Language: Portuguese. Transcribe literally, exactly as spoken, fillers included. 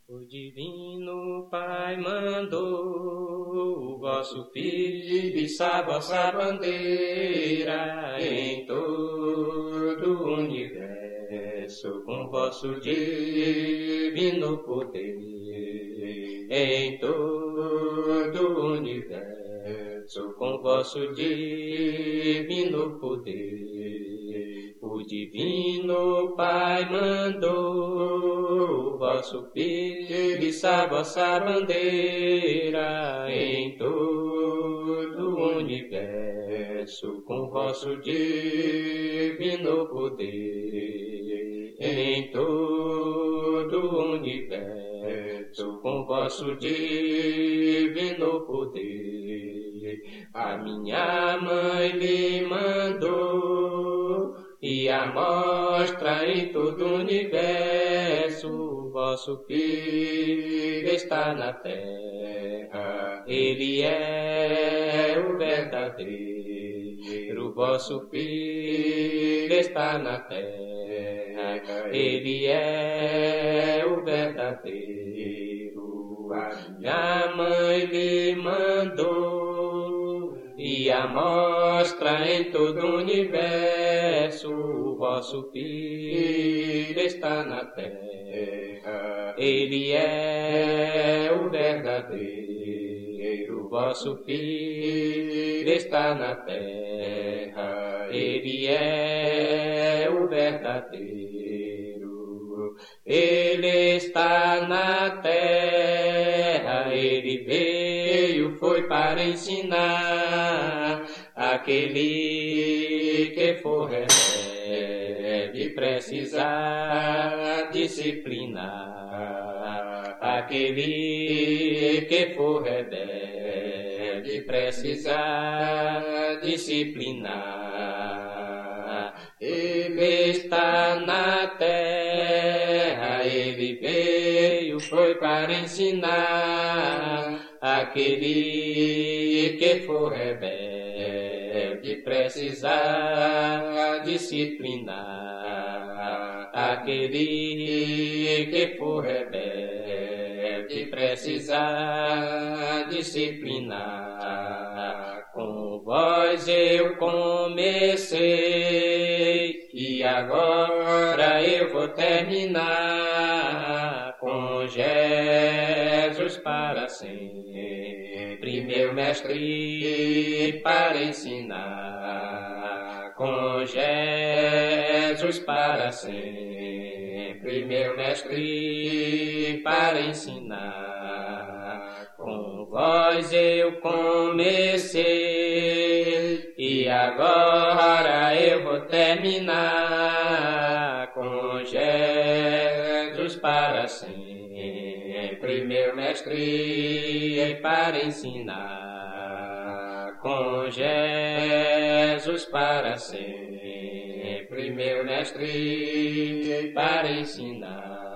O Divino Pai mandou o vosso Filho içar vossa bandeira em todo o universo com vosso divino poder. Em todo o universo com vosso divino poder. O Divino Pai mandou o vosso Filho içar vossa bandeira em todo o universo com vosso divino poder. Em todo o universo com vosso divino poder. A minha mãe me mandou e a mostra em todo o universo. O vosso Filho está na terra, Ele é o verdadeiro. O vosso Filho está na terra, Ele é o verdadeiro. A minha mãe me mandou e a mostra em todo o universo. O vosso Filho está na terra, Ele é o verdadeiro. O vosso Filho está na terra, Ele é o verdadeiro. Ele está na terra, Ele veio, foi para ensinar aquele que for rebelde precisar disciplinar. Aquele que for rebelde precisar disciplinar. Ele está na terra, Ele veio, foi para ensinar aquele que for rebelde precisar disciplinar. Aquele que for rebelde precisar disciplinar. Com vós eu comecei e agora eu vou terminar. Com Jesus para sempre, meu mestre para ensinar. Com Jesus para sempre, meu mestre para ensinar. Com vós eu comecei e agora eu vou terminar. Com Jesus para sempre, meu mestre para ensinar. Com Jesus para sempre, meu mestre para ensinar.